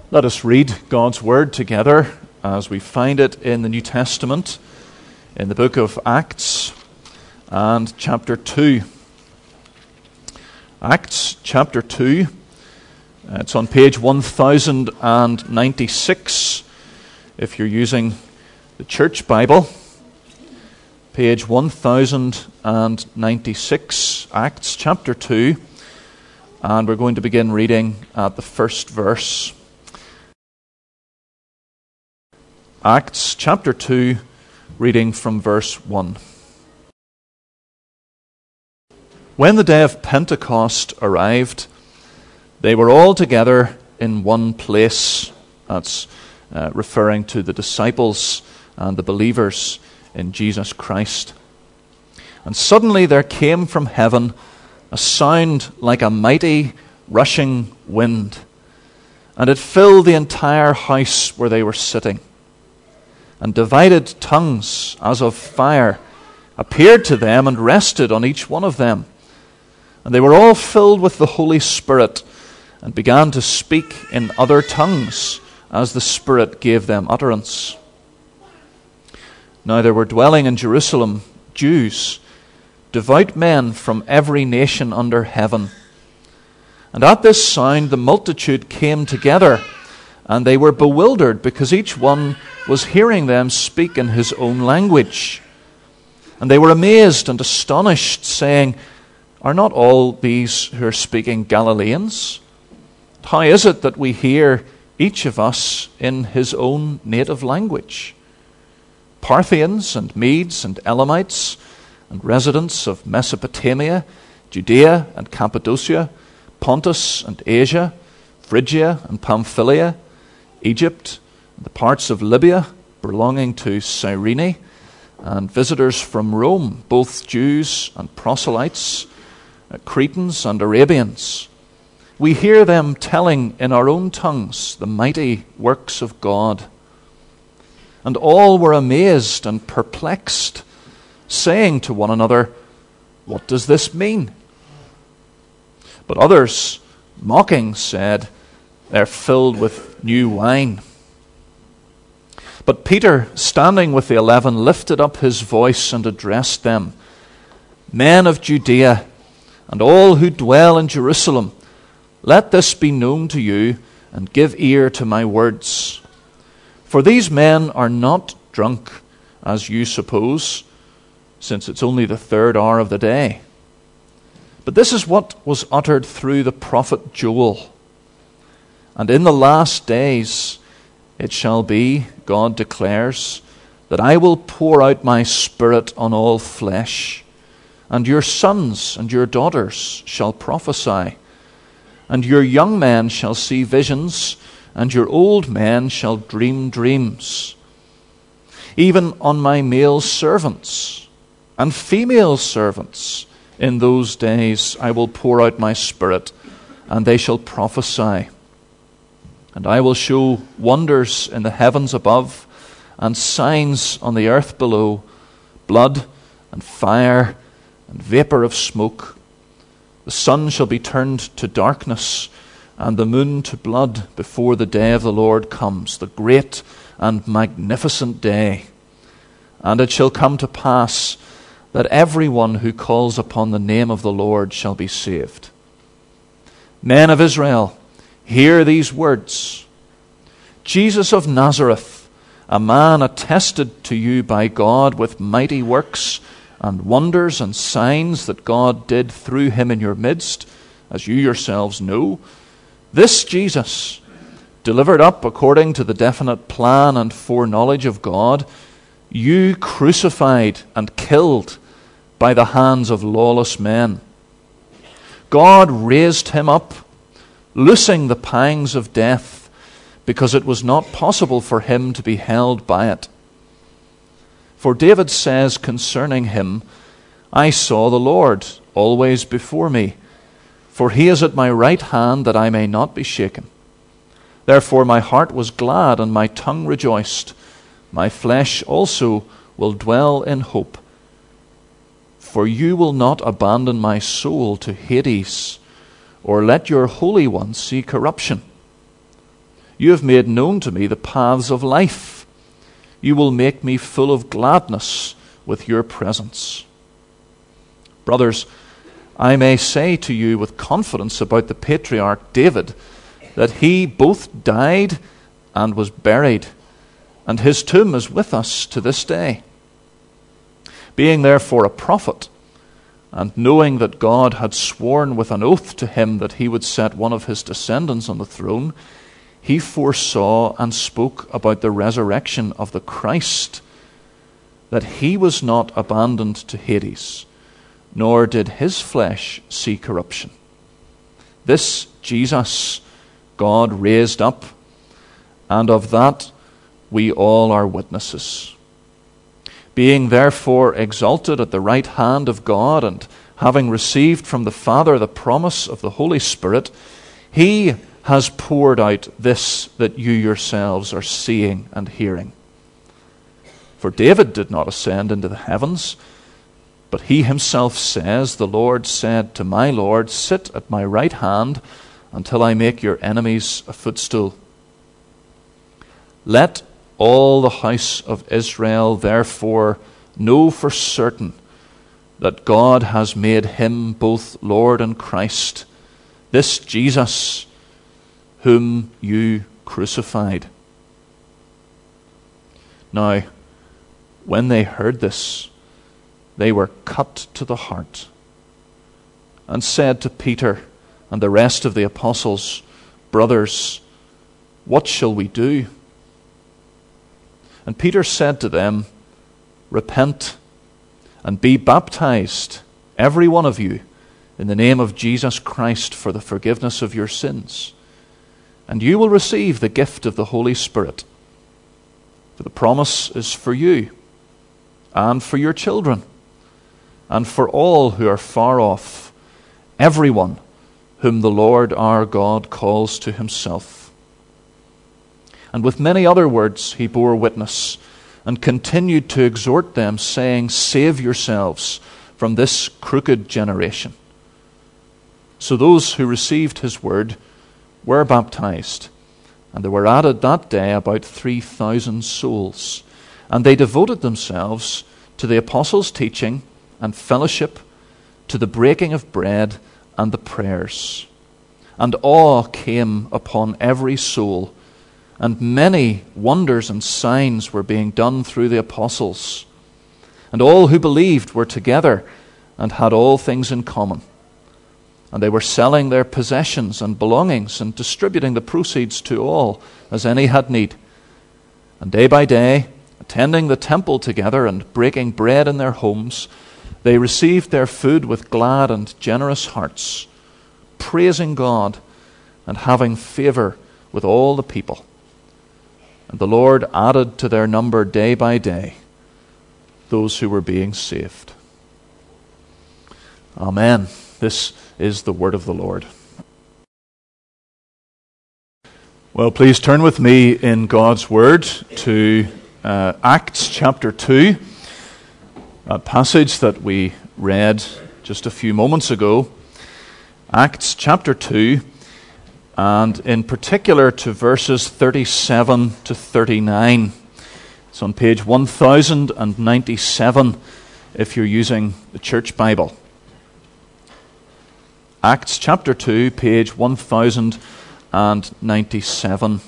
Let us read God's Word together as we find it in the New Testament, in the book of Acts and chapter 2. Acts chapter 2, it's on page 1096 if you're using the Church Bible. Page 1096, Acts chapter 2, and we're going to begin reading at the first verse. Acts chapter 2, reading from verse 1. When the day of Pentecost arrived, they were all together in one place. That's referring to the disciples and the believers in Jesus Christ. And suddenly there came from heaven a sound like a mighty rushing wind, and it filled the entire house where they were sitting. And divided tongues as of fire appeared to them and rested on each one of them. And they were all filled with the Holy Spirit and began to speak in other tongues as the Spirit gave them utterance. Now there were dwelling in Jerusalem Jews, devout men from every nation under heaven. And at this sound the multitude came together, and they were bewildered because each one was hearing them speak in his own language. And they were amazed and astonished, saying, "Are not all these who are speaking Galileans? How is it that we hear each of us in his own native language? Parthians and Medes and Elamites and residents of Mesopotamia, Judea and Cappadocia, Pontus and Asia, Phrygia and Pamphylia, Egypt, the parts of Libya belonging to Cyrene, and visitors from Rome, both Jews and proselytes, Cretans and Arabians. We hear them telling in our own tongues the mighty works of God." And all were amazed and perplexed, saying to one another, "What does this mean?" But others, mocking, said, "They're filled with new wine." But Peter, standing with the 11, lifted up his voice and addressed them, "Men of Judea, and all who dwell in Jerusalem, let this be known to you, and give ear to my words. For these men are not drunk, as you suppose, since it's only the third hour of the day. But this is what was uttered through the prophet Joel. And in the last days it shall be, God declares, that I will pour out my Spirit on all flesh, and your sons and your daughters shall prophesy, and your young men shall see visions, and your old men shall dream dreams. Even on my male servants and female servants in those days I will pour out my Spirit, and they shall prophesy. And I will show wonders in the heavens above, and signs on the earth below, blood and fire and vapor of smoke. The sun shall be turned to darkness, and the moon to blood before the day of the Lord comes, the great and magnificent day. And it shall come to pass that everyone who calls upon the name of the Lord shall be saved. Men of Israel, hear these words. Jesus of Nazareth, a man attested to you by God with mighty works and wonders and signs that God did through him in your midst, as you yourselves know, this Jesus, delivered up according to the definite plan and foreknowledge of God, you crucified and killed by the hands of lawless men. God raised him up, loosing the pangs of death, because it was not possible for him to be held by it. For David says concerning him, I saw the Lord always before me, for he is at my right hand that I may not be shaken. Therefore my heart was glad and my tongue rejoiced. My flesh also will dwell in hope. For you will not abandon my soul to Hades, or let your Holy One see corruption. You have made known to me the paths of life. You will make me full of gladness with your presence. Brothers, I may say to you with confidence about the patriarch David that he both died and was buried, and his tomb is with us to this day. Being therefore a prophet, and knowing that God had sworn with an oath to him that he would set one of his descendants on the throne, he foresaw and spoke about the resurrection of the Christ, that he was not abandoned to Hades, nor did his flesh see corruption. This Jesus God raised up, and of that we all are witnesses. Being therefore exalted at the right hand of God, and having received from the Father the promise of the Holy Spirit, he has poured out this that you yourselves are seeing and hearing. For David did not ascend into the heavens, but he himself says, the Lord said to my Lord, sit at my right hand until I make your enemies a footstool. Let all the house of Israel therefore know for certain that God has made him both Lord and Christ, this Jesus whom you crucified. Now, when they heard this, they were cut to the heart, and said to Peter and the rest of the apostles, Brothers, what shall we do? And Peter said to them, Repent and be baptized, every one of you, in the name of Jesus Christ for the forgiveness of your sins, and you will receive the gift of the Holy Spirit. For the promise is for you, and for your children, and for all who are far off, everyone whom the Lord our God calls to himself. And with many other words he bore witness, and continued to exhort them, saying, Save yourselves from this crooked generation. So those who received his word were baptized, and there were added that day about 3,000 souls. And they devoted themselves to the apostles' teaching and fellowship, to the breaking of bread and the prayers. And awe came upon every soul, and many wonders and signs were being done through the apostles. And all who believed were together and had all things in common. And they were selling their possessions and belongings and distributing the proceeds to all as any had need. And day by day, attending the temple together and breaking bread in their homes, they received their food with glad and generous hearts, praising God and having favor with all the people. And the Lord added to their number day by day those who were being saved. Amen. This is the word of the Lord. Well, please turn with me in God's word to Acts chapter 2, a passage that we read just a few moments ago. Acts chapter 2, and in particular to verses 37 to 39. It's on page 1097 if you're using the Church Bible. Acts chapter 2, page 1097.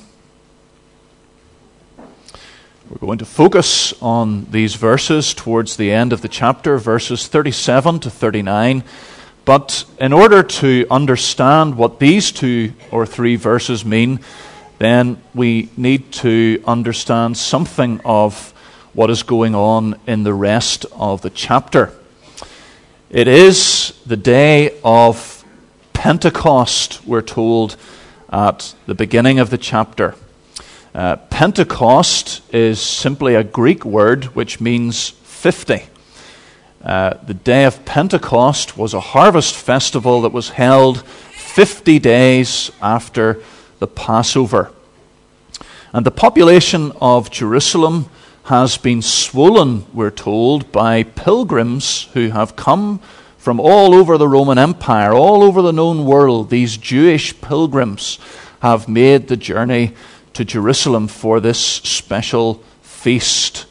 We're going to focus on these verses towards the end of the chapter, verses 37 to 39. But in order to understand what these 2 or 3 verses mean, then we need to understand something of what is going on in the rest of the chapter. It is the day of Pentecost, we're told at the beginning of the chapter. Pentecost is simply a Greek word which means 50. The day of Pentecost was a harvest festival that was held 50 days after the Passover. And the population of Jerusalem has been swollen, we're told, by pilgrims who have come from all over the Roman Empire, all over the known world. These Jewish pilgrims have made the journey to Jerusalem for this special feast.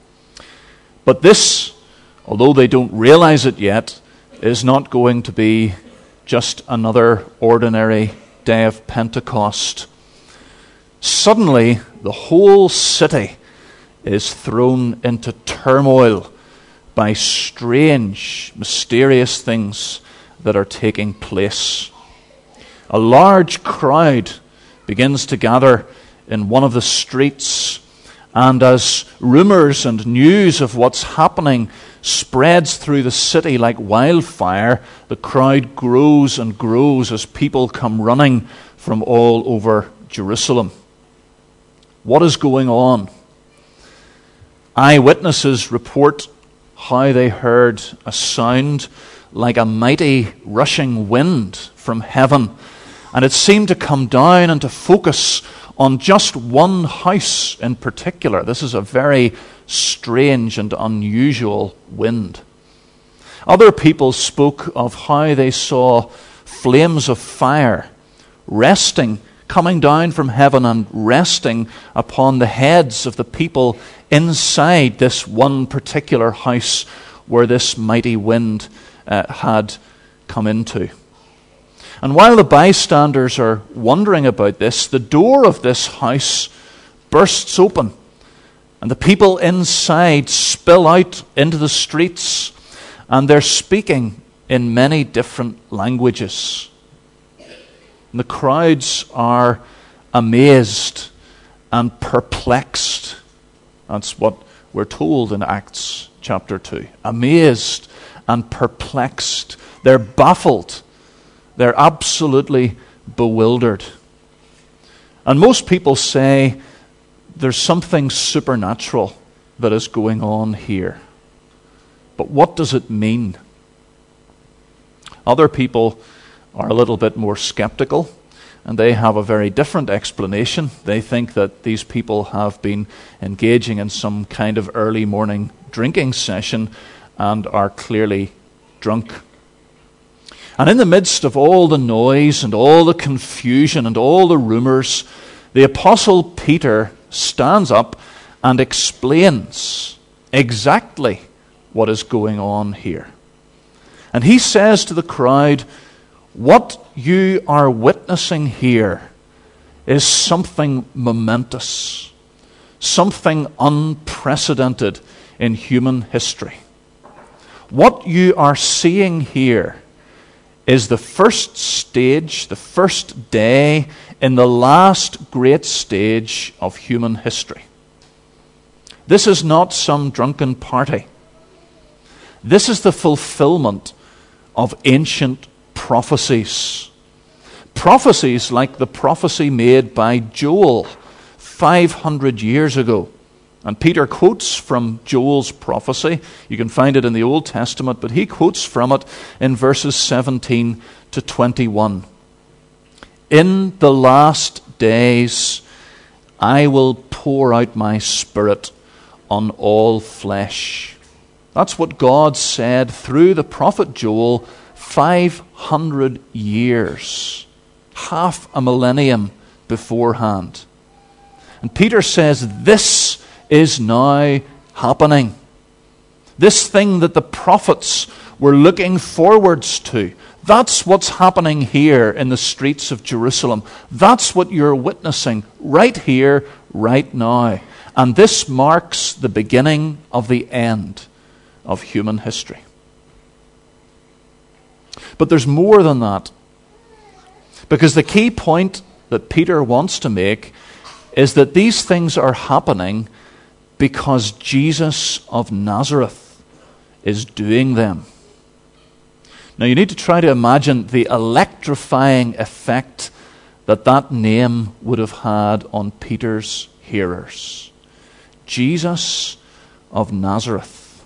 But this, although they don't realize it yet, is not going to be just another ordinary day of Pentecost. Suddenly, the whole city is thrown into turmoil by strange, mysterious things that are taking place. A large crowd begins to gather in one of the streets, and as rumors and news of what's happening spreads through the city like wildfire, the crowd grows and grows as people come running from all over Jerusalem. What is going on? Eyewitnesses report how they heard a sound like a mighty rushing wind from heaven, and it seemed to come down and to focus on just one house in particular. This is a very strange and unusual wind. Other people spoke of how they saw flames of fire coming down from heaven and resting upon the heads of the people inside this one particular house where this mighty wind had come into. And while the bystanders are wondering about this, the door of this house bursts open, and the people inside spill out into the streets, and they're speaking in many different languages. And the crowds are amazed and perplexed. That's what we're told in Acts chapter 2. Amazed and perplexed. They're baffled. They're absolutely bewildered. And most people say there's something supernatural that is going on here. But what does it mean? Other people are a little bit more skeptical, and they have a very different explanation. They think that these people have been engaging in some kind of early morning drinking session and are clearly drunk. And in the midst of all the noise and all the confusion and all the rumors, the Apostle Peter stands up and explains exactly what is going on here. And he says to the crowd, what you are witnessing here is something momentous, something unprecedented in human history. What you are seeing here is the first stage, the first day in the last great stage of human history. This is not some drunken party. This is the fulfillment of ancient prophecies. Prophecies like the prophecy made by Joel 500 years ago. And Peter quotes from Joel's prophecy. You can find it in the Old Testament, but he quotes from it in verses 17 to 21. In the last days, I will pour out my Spirit on all flesh. That's what God said through the prophet Joel 500 years, half a millennium beforehand. And Peter says this is now happening. This thing that the prophets were looking forwards to, that's what's happening here in the streets of Jerusalem. That's what you're witnessing right here, right now. And this marks the beginning of the end of human history. But there's more than that. Because the key point that Peter wants to make is that these things are happening because Jesus of Nazareth is doing them. Now you need to try to imagine the electrifying effect that that name would have had on Peter's hearers. Jesus of Nazareth.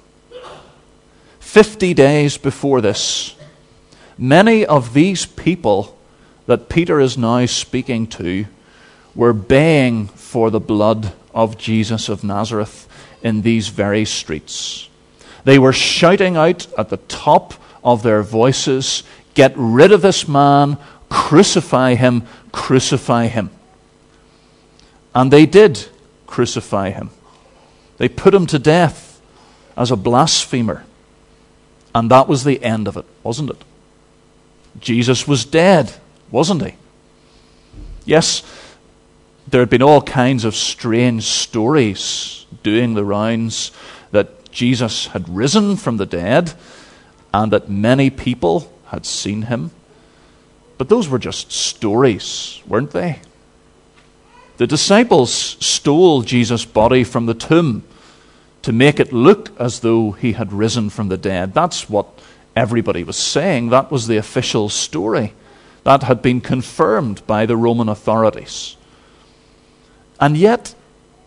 50 days before this, many of these people that Peter is now speaking to were baying for the blood of Jesus of Nazareth in these very streets. They were shouting out at the top of their voices, "Get rid of this man, crucify him, crucify him." And they did crucify him. They put him to death as a blasphemer. And that was the end of it, wasn't it? Jesus was dead, wasn't he? Yes, there had been all kinds of strange stories doing the rounds that Jesus had risen from the dead and that many people had seen him. But those were just stories, weren't they? The disciples stole Jesus' body from the tomb to make it look as though he had risen from the dead. That's what everybody was saying. That was the official story. That had been confirmed by the Roman authorities. And yet,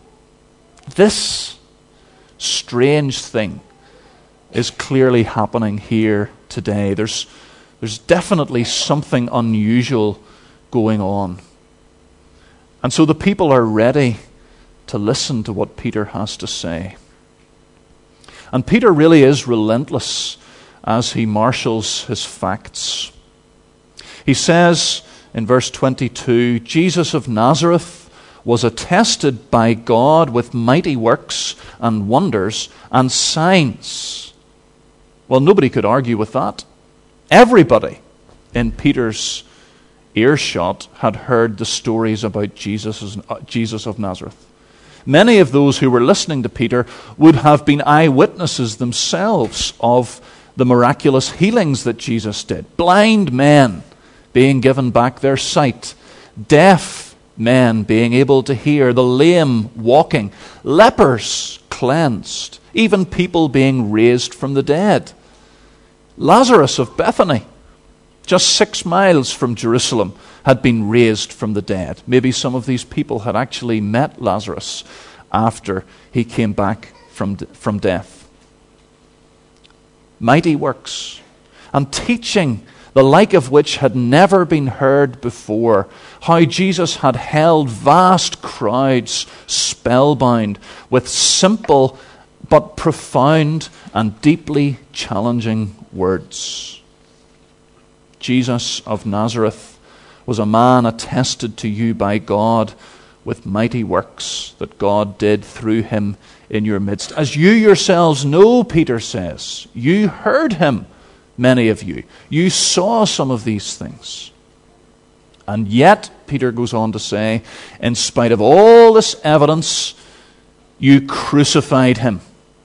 this strange thing is clearly happening here today. There's definitely something unusual going on. And so the people are ready to listen to what Peter has to say. And Peter really is relentless as he marshals his facts. He says in verse 22, Jesus of Nazareth was attested by God with mighty works and wonders and signs. Well, nobody could argue with that. Everybody in Peter's earshot had heard the stories about Jesus of Nazareth. Many of those who were listening to Peter would have been eyewitnesses themselves of the miraculous healings that Jesus did. Blind men being given back their sight, deaf men being able to hear, the lame walking, lepers cleansed, even people being raised from the dead. Lazarus of Bethany, just 6 miles from Jerusalem, had been raised from the dead. Maybe some of these people had actually met Lazarus after he came back from death. Mighty works and teaching, the like of which had never been heard before. How Jesus had held vast crowds spellbound with simple but profound and deeply challenging words. Jesus of Nazareth was a man attested to you by God with mighty works that God did through him in your midst. As you yourselves know, Peter says, you heard him, many of you. You saw some of these things. And yet, Peter goes on to say, in spite of all this evidence, you crucified him.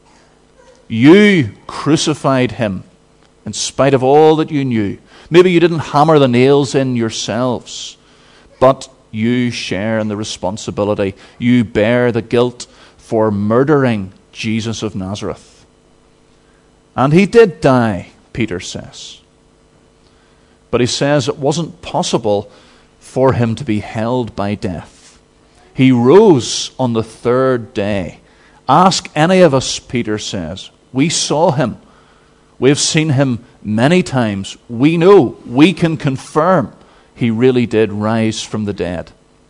You crucified him in spite of all that you knew. Maybe you didn't hammer the nails in yourselves, but you share in the responsibility. You bear the guilt for murdering Jesus of Nazareth. And he did die, Peter says. But he says it wasn't possible for him to be held by death. He rose on the 3rd day. Ask any of us, Peter says. We saw him. We have seen him many times. We know, we can confirm he really did rise from the dead.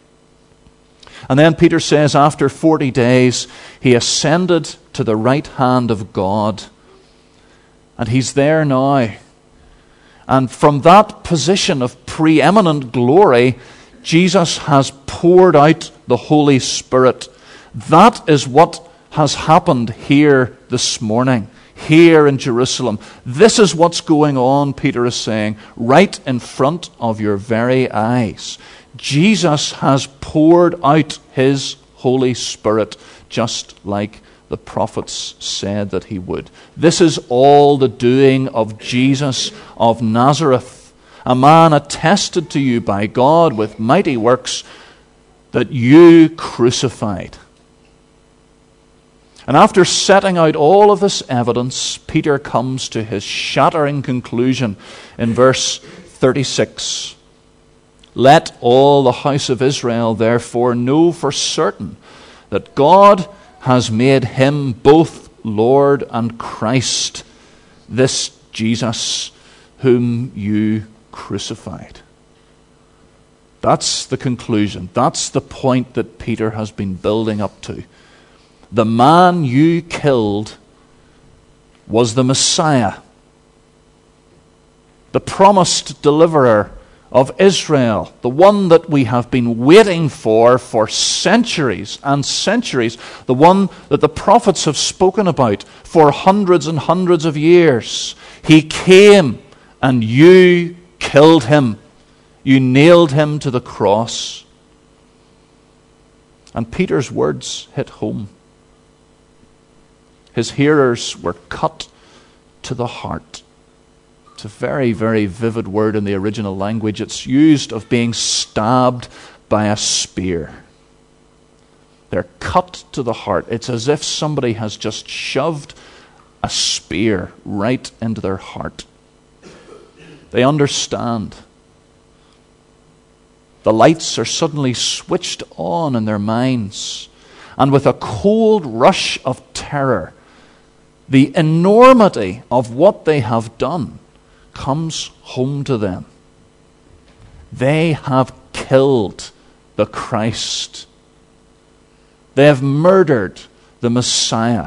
And then Peter says after 40 days, he ascended to the right hand of God. And he's there now. And from that position of preeminent glory, Jesus has poured out the Holy Spirit. That is what has happened here this morning, here in Jerusalem. This is what's going on, Peter is saying, right in front of your very eyes. Jesus has poured out his Holy Spirit just like the prophets said that he would. This is all the doing of Jesus of Nazareth, a man attested to you by God with mighty works that you crucified. And after setting out all of this evidence, Peter comes to his shattering conclusion in verse 36. Let all the house of Israel therefore know for certain that God has made him both Lord and Christ, this Jesus whom you crucified. That's the conclusion. That's the point that Peter has been building up to. The man you killed was the Messiah, the promised deliverer of Israel, the one that we have been waiting for centuries and centuries, the one that the prophets have spoken about for hundreds and hundreds of years. He came and you killed him. You nailed him to the cross. And Peter's words hit home. His hearers were cut to the heart. It's a very, very vivid word in the original language. It's used of being stabbed by a spear. They're cut to the heart. It's as if somebody has just shoved a spear right into their heart. They understand. The lights are suddenly switched on in their minds. And with a cold rush of terror, the enormity of what they have done comes home to them. They have killed the Christ. They have murdered the Messiah.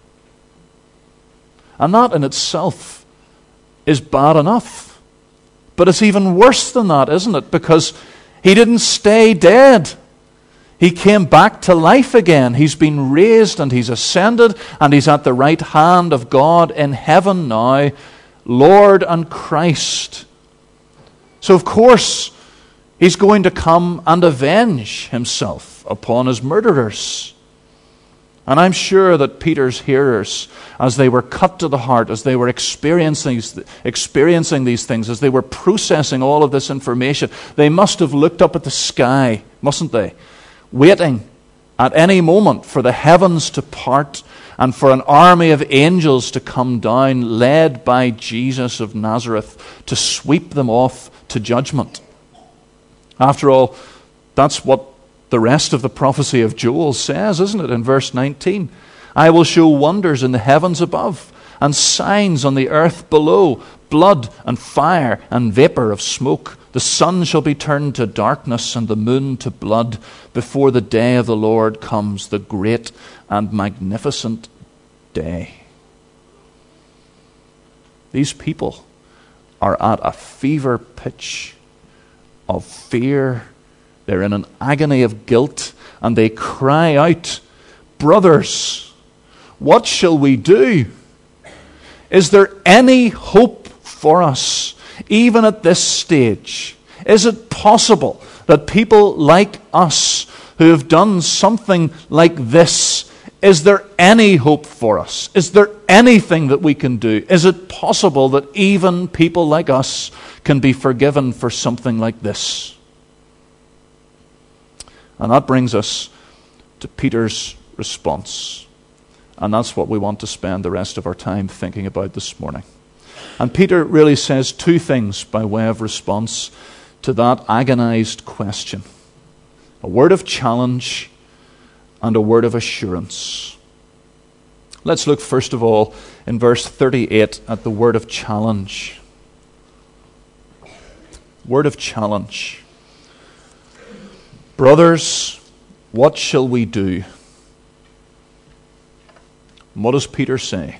And that in itself is bad enough. But it's even worse than that, isn't it? Because he didn't stay dead. He came back to life again. He's been raised and he's ascended and he's at the right hand of God in heaven now, Lord and Christ. So of course, he's going to come and avenge himself upon his murderers. And I'm sure that Peter's hearers, as they were cut to the heart, as they were experiencing these things, as they were processing all of this information, they must have looked up at the sky, mustn't they? Waiting at any moment for the heavens to part and for an army of angels to come down, led by Jesus of Nazareth, to sweep them off to judgment. After all, that's what the rest of the prophecy of Joel says, isn't it? In verse 19, I will show wonders in the heavens above and signs on the earth below, blood and fire and vapor of smoke. The sun shall be turned to darkness and the moon to blood before the day of the Lord comes, the great and magnificent day. These people are at a fever pitch of fear. They're in an agony of guilt and they cry out, brothers, what shall we do? Is there any hope for us? Even at this stage, is it possible that people like us who have done something like this, is there any hope for us? Is there anything that we can do? Is it possible that even people like us can be forgiven for something like this? And that brings us to Peter's response. And that's what we want to spend the rest of our time thinking about this morning. And Peter really says two things by way of response to that agonized question. A word of challenge and a word of assurance. Let's look first of all in verse 38 at the word of challenge. Word of challenge. Brothers, what shall we do? And what does Peter say?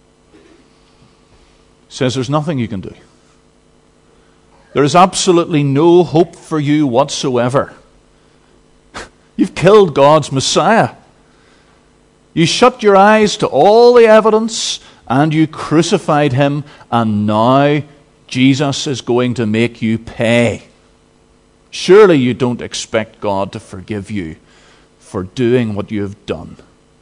Says there's nothing you can do. There is absolutely no hope for you whatsoever. You've killed God's Messiah. You shut your eyes to all the evidence and you crucified him, and now Jesus is going to make you pay. Surely you don't expect God to forgive you for doing what you have done.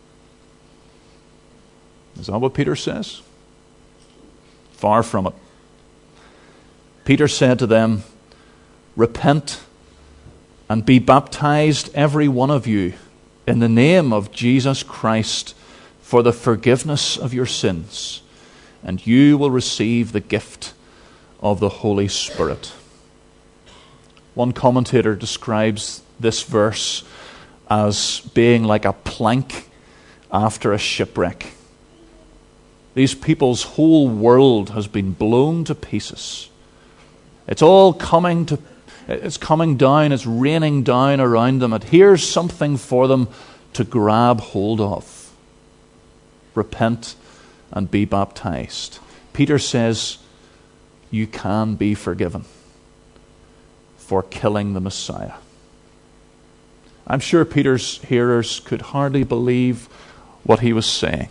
Is that what Peter says? Far from it. Peter said to them, repent and be baptized every one of you in the name of Jesus Christ for the forgiveness of your sins, and you will receive the gift of the Holy Spirit. One commentator describes this verse as being like a plank after a shipwreck. These people's whole world has been blown to pieces. It's all coming down, it's raining down around them, and here's something for them to grab hold of. Repent and be baptized. Peter says, you can be forgiven. for killing the Messiah. I'm sure Peter's hearers could hardly believe what he was saying.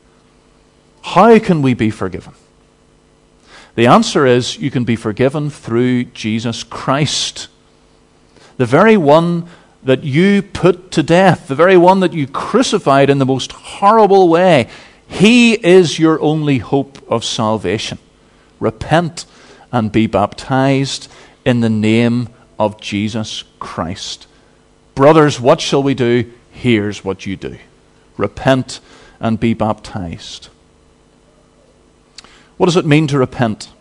How can we be forgiven? The answer is you can be forgiven through Jesus Christ. The very one that you put to death, the very one that you crucified in the most horrible way. He is your only hope of salvation. Repent and be baptized in the name of Jesus Christ. Brothers, what shall we do? Here's what you do. Repent and be baptized. What does it mean to repent?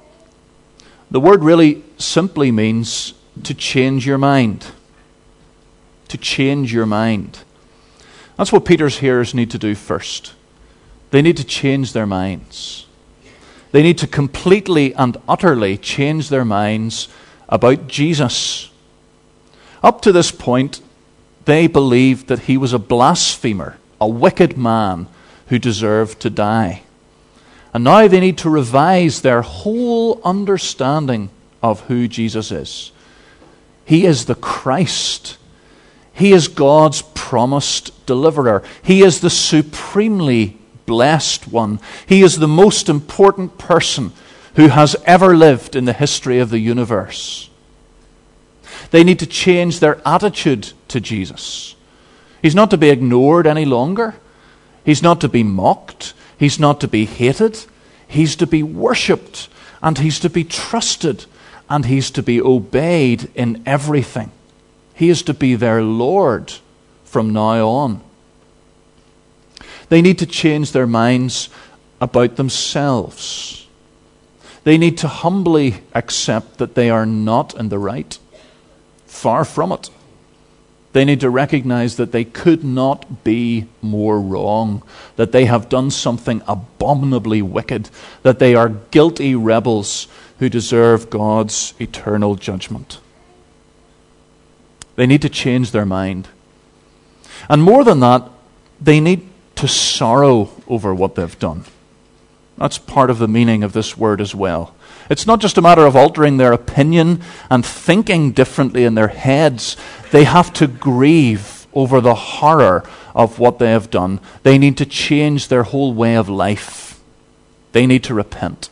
The word really simply means to change your mind. To change your mind. That's what Peter's hearers need to do first. They need to change their minds. They need to completely and utterly change their minds about Jesus. Up to this point, they believed that he was a blasphemer, a wicked man who deserved to die. And now they need to revise their whole understanding of who Jesus is. He is the Christ. He is God's promised deliverer. He is the supremely blessed one. He is the most important person who has ever lived in the history of the universe. They need to change their attitude to Jesus. He's not to be ignored any longer. He's not to be mocked. He's not to be hated. He's to be worshipped, and he's to be trusted, and he's to be obeyed in everything. He is to be their Lord from now on. They need to change their minds about themselves. They need to humbly accept that they are not in the right. Far from it. They need to recognize that they could not be more wrong, that they have done something abominably wicked, that they are guilty rebels who deserve God's eternal judgment. They need to change their mind. And more than that, they need to sorrow over what they've done. That's part of the meaning of this word as well. It's not just a matter of altering their opinion and thinking differently in their heads. They have to grieve over the horror of what they have done. They need to change their whole way of life. They need to repent.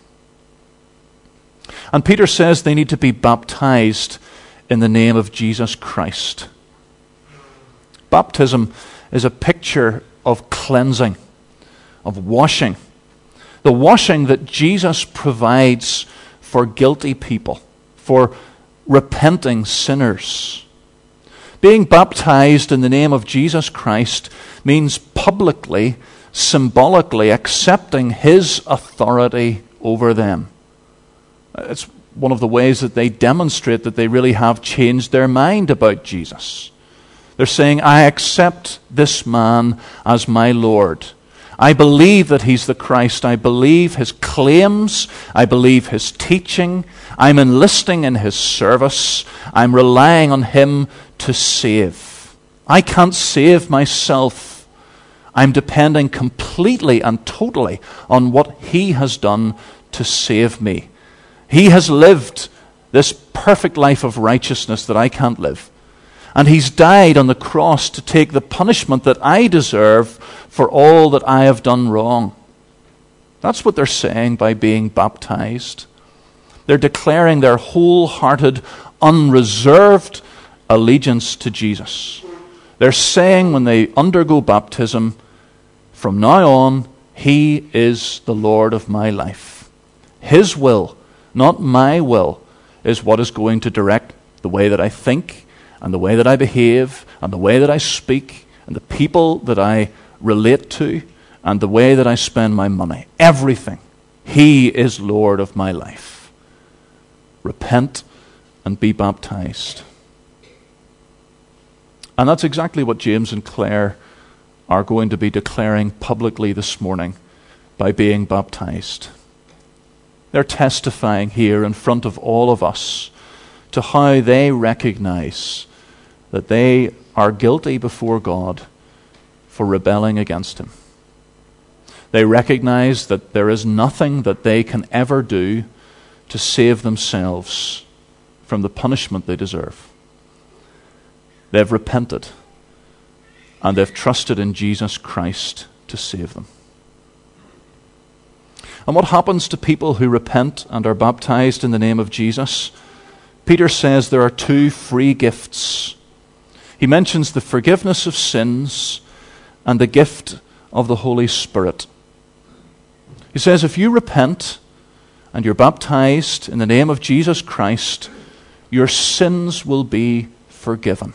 And Peter says they need to be baptized in the name of Jesus Christ. Baptism is a picture of cleansing, of washing. The washing that Jesus provides for guilty people, for repenting sinners. Being baptized in the name of Jesus Christ means publicly, symbolically accepting his authority over them. It's one of the ways that they demonstrate that they really have changed their mind about Jesus. They're saying, I accept this man as my Lord. I believe that he's the Christ. I believe his claims. I believe his teaching. I'm enlisting in his service. I'm relying on him to save. I can't save myself. I'm depending completely and totally on what he has done to save me. He has lived this perfect life of righteousness that I can't live. And he's died on the cross to take the punishment that I deserve for all that I have done wrong. That's what they're saying by being baptized. They're declaring their wholehearted, unreserved allegiance to Jesus. They're saying when they undergo baptism, from now on, he is the Lord of my life. His will, not my will, is what is going to direct the way that I think, and the way that I behave, and the way that I speak, and the people that I relate to, and the way that I spend my money. Everything. He is Lord of my life. Repent and be baptized. And that's exactly what James and Claire are going to be declaring publicly this morning by being baptized. They're testifying here in front of all of us to how they recognize that they are guilty before God for rebelling against him. They recognize that there is nothing that they can ever do to save themselves from the punishment they deserve. They've repented, and they've trusted in Jesus Christ to save them. And what happens to people who repent and are baptized in the name of Jesus? Peter says there are two free gifts. He mentions the forgiveness of sins and the gift of the Holy Spirit. He says if you repent and you're baptized in the name of Jesus Christ, your sins will be forgiven.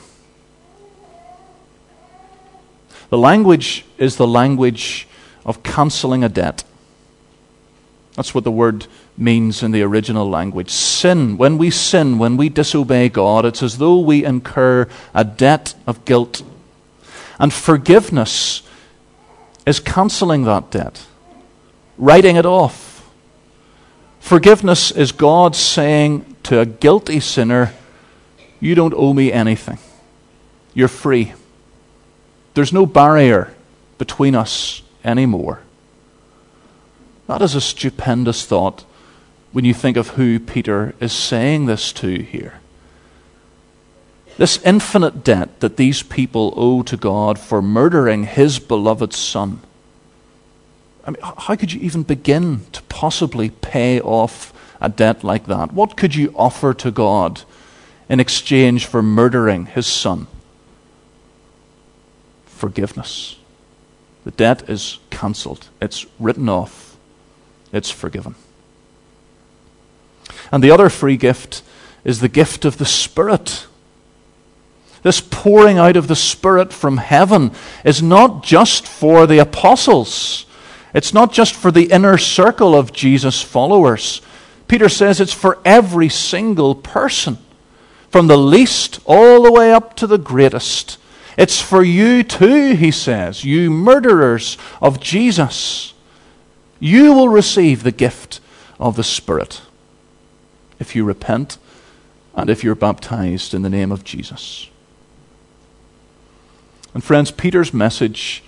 The language is the language of cancelling a debt. That's what the word means in the original language. Sin, when we disobey God, it's as though we incur a debt of guilt. And forgiveness is cancelling that debt, writing it off. Forgiveness is God saying to a guilty sinner, you don't owe me anything. You're free. There's no barrier between us anymore. That is a stupendous thought when you think of who Peter is saying this to here. This infinite debt that these people owe to God for murdering his beloved Son. I mean, how could you even begin to possibly pay off a debt like that? What could you offer to God in exchange for murdering his Son? Forgiveness. The debt is cancelled. It's written off. It's forgiven. And the other free gift is the gift of the Spirit. This pouring out of the Spirit from heaven is not just for the apostles. It's not just for the inner circle of Jesus' followers. Peter says it's for every single person, from the least all the way up to the greatest. It's for you too, he says, you murderers of Jesus. You will receive the gift of the Spirit if you repent and if you're baptized in the name of Jesus. And friends, Peter's message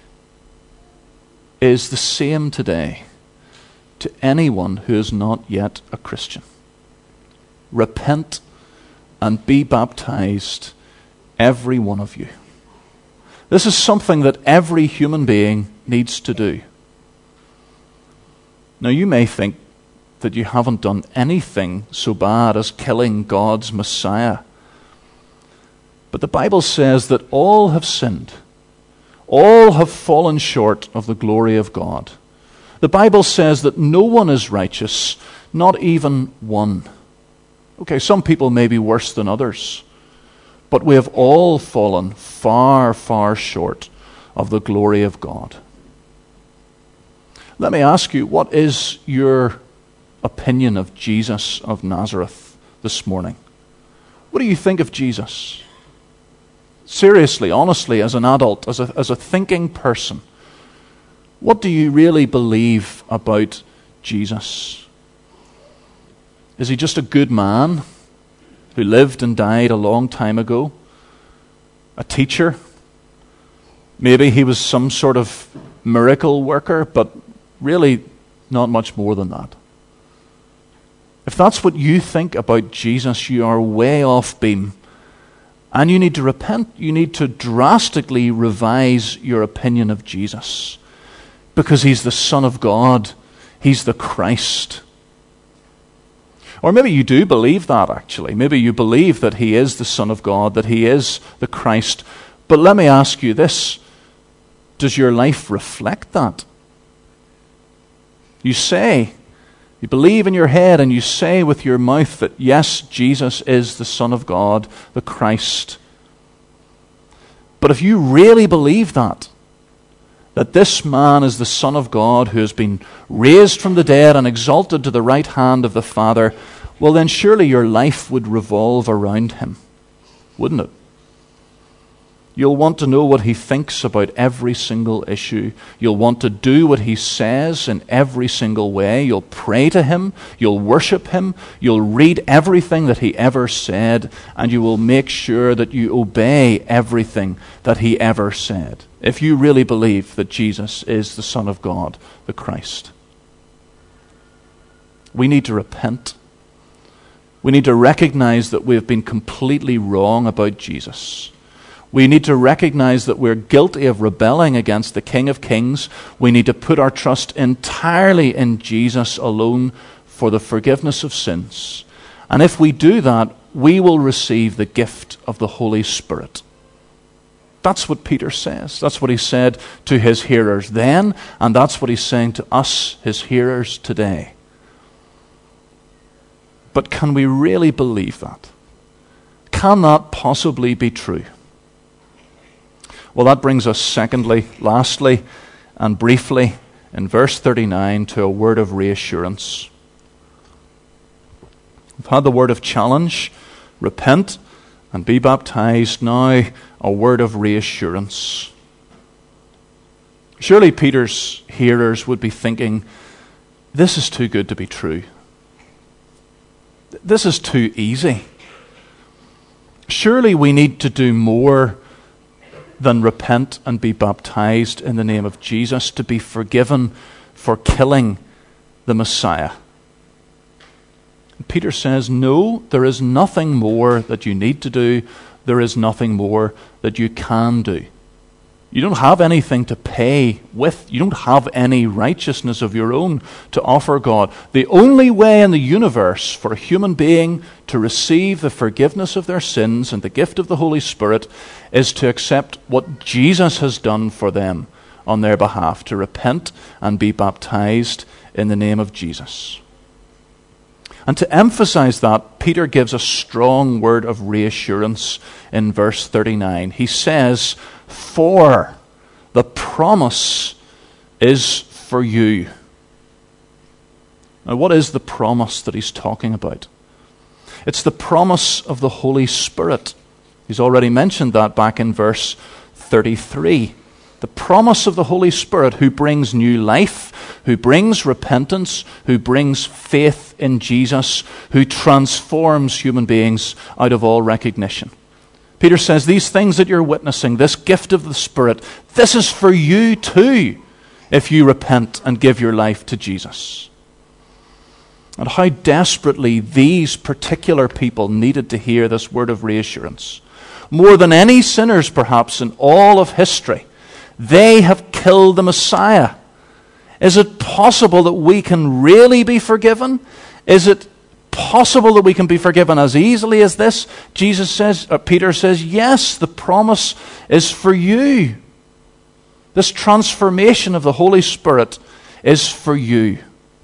is the same today to anyone who is not yet a Christian. Repent and be baptized, every one of you. This is something that every human being needs to do. Now, you may think that you haven't done anything so bad as killing God's Messiah. But the Bible says that all have sinned. All have fallen short of the glory of God. The Bible says that no one is righteous, not even one. Okay, some people may be worse than others, but we have all fallen far, far short of the glory of God. Let me ask you, what is your opinion of Jesus of Nazareth this morning? What do you think of Jesus? Seriously, honestly, as an adult, as a thinking person, what do you really believe about Jesus? Is he just a good man who lived and died a long time ago? A teacher? Maybe he was some sort of miracle worker, but really not much more than that. If that's what you think about Jesus, you are way off beam. And you need to repent. You need to drastically revise your opinion of Jesus. Because he's the Son of God. He's the Christ. Or maybe you do believe that, actually. Maybe you believe that he is the Son of God, that he is the Christ. But let me ask you this. Does your life reflect that? You believe in your head and you say with your mouth that yes, Jesus is the Son of God, the Christ. But if you really believe that this man is the Son of God who has been raised from the dead and exalted to the right hand of the Father, well then surely your life would revolve around him, wouldn't it? You'll want to know what he thinks about every single issue. You'll want to do what he says in every single way. You'll pray to him. You'll worship him. You'll read everything that he ever said. And you will make sure that you obey everything that he ever said. If you really believe that Jesus is the Son of God, the Christ. We need to repent. We need to recognize that we have been completely wrong about Jesus. We need to recognize that we're guilty of rebelling against the King of Kings. We need to put our trust entirely in Jesus alone for the forgiveness of sins. And if we do that, we will receive the gift of the Holy Spirit. That's what Peter says. That's what he said to his hearers then, and that's what he's saying to us, his hearers, today. But can we really believe that? Can that possibly be true? Well, that brings us secondly, lastly, and briefly, in verse 39, to a word of reassurance. We've had the word of challenge, repent and be baptized. Now, a word of reassurance. Surely Peter's hearers would be thinking, this is too good to be true. This is too easy. Surely we need to do more than repent and be baptized in the name of Jesus to be forgiven for killing the Messiah. Peter says, no, there is nothing more that you need to do. There is nothing more that you can do. You don't have anything to pay with. You don't have any righteousness of your own to offer God. The only way in the universe for a human being to receive the forgiveness of their sins and the gift of the Holy Spirit is to accept what Jesus has done for them on their behalf, to repent and be baptized in the name of Jesus. And to emphasize that, Peter gives a strong word of reassurance in verse 39. He says, for the promise is for you. Now, what is the promise that he's talking about? It's the promise of the Holy Spirit. He's already mentioned that back in verse 33. The promise of the Holy Spirit who brings new life, who brings repentance, who brings faith in Jesus, who transforms human beings out of all recognition. Peter says, these things that you're witnessing, this gift of the Spirit, this is for you too, if you repent and give your life to Jesus. And how desperately these particular people needed to hear this word of reassurance. More than any sinners, perhaps, in all of history, they have killed the Messiah. Is it possible that we can really be forgiven? Is it possible that we can be forgiven as easily as this? Peter says, yes, the promise is for you. This transformation of the Holy Spirit is for you.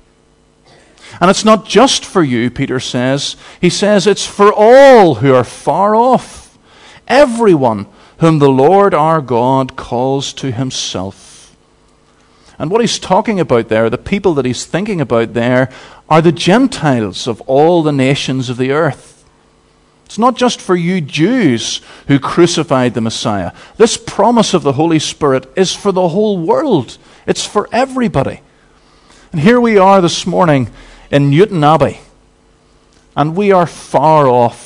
And it's not just for you, Peter says. He says it's for all who are far off. Everyone whom the Lord our God calls to himself. And what he's talking about there, the people that he's thinking about there, are the Gentiles of all the nations of the earth. It's not just for you Jews who crucified the Messiah. This promise of the Holy Spirit is for the whole world. It's for everybody. And here we are this morning in Newton Abbey, and we are far off.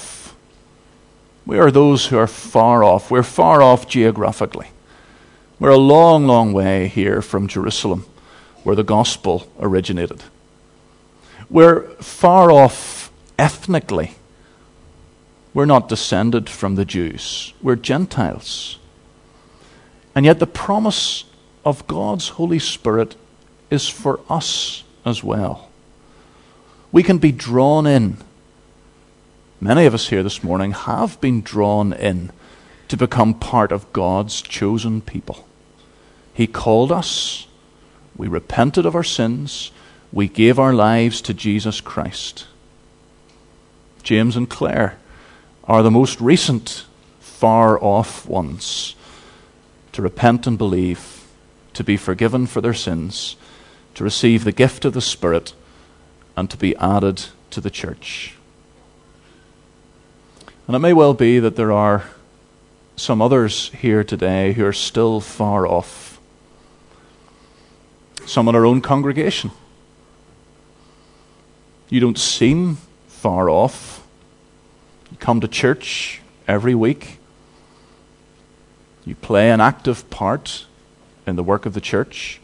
We are those who are far off. We're far off geographically. We're a long, long way here from Jerusalem, where the gospel originated. We're far off ethnically. We're not descended from the Jews. We're Gentiles. And yet the promise of God's Holy Spirit is for us as well. We can be drawn in. Many of us here this morning have been drawn in to become part of God's chosen people. He called us. We repented of our sins. We gave our lives to Jesus Christ. James and Claire are the most recent far-off ones to repent and believe, to be forgiven for their sins, to receive the gift of the Spirit, and to be added to the church. And it may well be that there are some others here today who are still far off. Some in our own congregation. You don't seem far off. You come to church every week. You play an active part in the work of the church.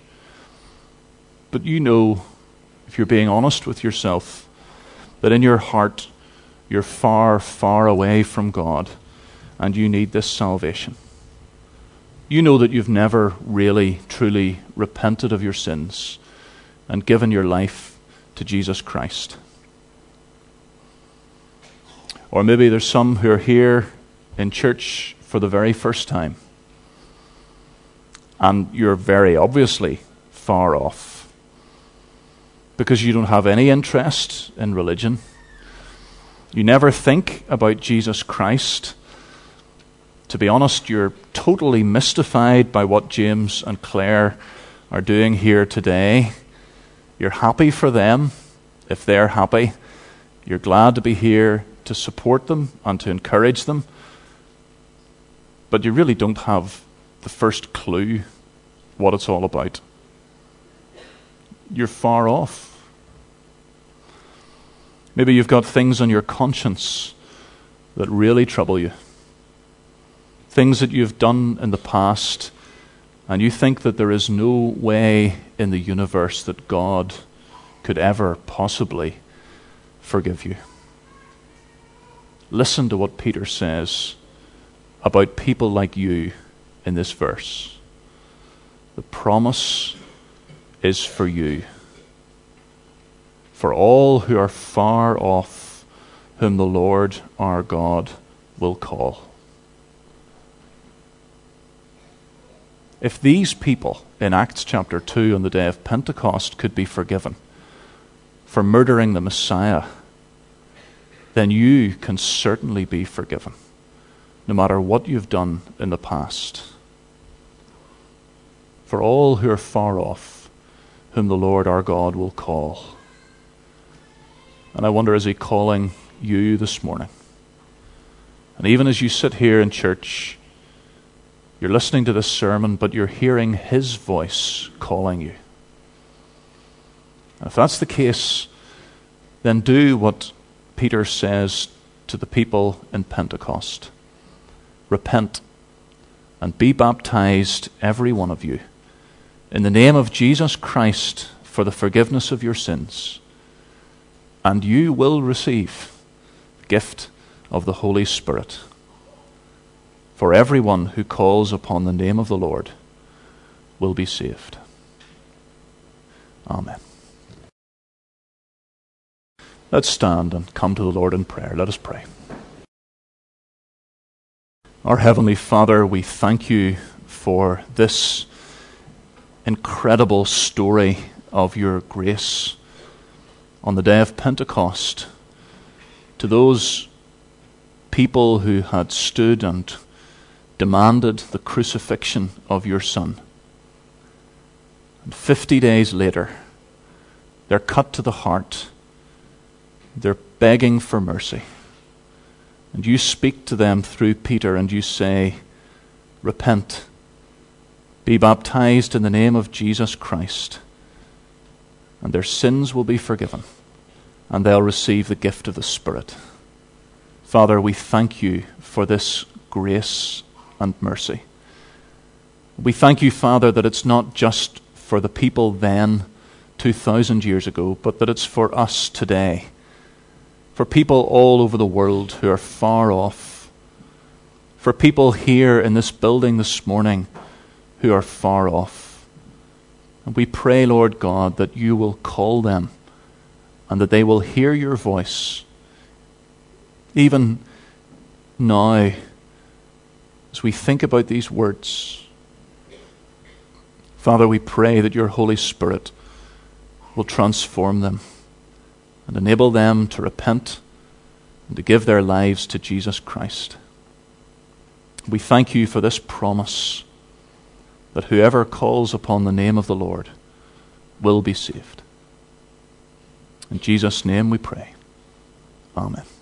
But you know, if you're being honest with yourself, that in your heart you're far, far away from God, and you need this salvation. You know that you've never really, truly repented of your sins and given your life to Jesus Christ. Or maybe there's some who are here in church for the very first time, and you're very obviously far off because you don't have any interest in religion. You never think about Jesus Christ. To be honest, you're totally mystified by what James and Claire are doing here today. You're happy for them if they're happy. You're glad to be here to support them and to encourage them. But you really don't have the first clue what it's all about. You're far off. Maybe you've got things on your conscience that really trouble you. Things that you've done in the past, and you think that there is no way in the universe that God could ever possibly forgive you. Listen to what Peter says about people like you in this verse. The promise is for you. For all who are far off, whom the Lord our God will call. If these people in Acts chapter 2 on the day of Pentecost could be forgiven for murdering the Messiah, then you can certainly be forgiven, no matter what you've done in the past. For all who are far off, whom the Lord our God will call. And I wonder, is he calling you this morning? And even as you sit here in church, you're listening to this sermon, but you're hearing his voice calling you. And if that's the case, then do what Peter says to the people in Pentecost. Repent and be baptized, every one of you, in the name of Jesus Christ for the forgiveness of your sins, and you will receive the gift of the Holy Spirit. For everyone who calls upon the name of the Lord will be saved. Amen. Let's stand and come to the Lord in prayer. Let us pray. Our Heavenly Father, we thank you for this incredible story of your grace on the day of Pentecost to those people who had stood and demanded the crucifixion of your Son. And 50 days later, they're cut to the heart. They're begging for mercy. And you speak to them through Peter and you say, repent, be baptized in the name of Jesus Christ, and their sins will be forgiven, and they'll receive the gift of the Spirit. Father, we thank you for this grace and mercy. We thank you, Father, that it's not just for the people then, 2,000 years ago, but that it's for us today. For people all over the world who are far off. For people here in this building this morning who are far off. And we pray, Lord God, that you will call them and that they will hear your voice. Even now, as we think about these words, Father, we pray that your Holy Spirit will transform them and enable them to repent and to give their lives to Jesus Christ. We thank you for this promise that whoever calls upon the name of the Lord will be saved. In Jesus' name we pray. Amen.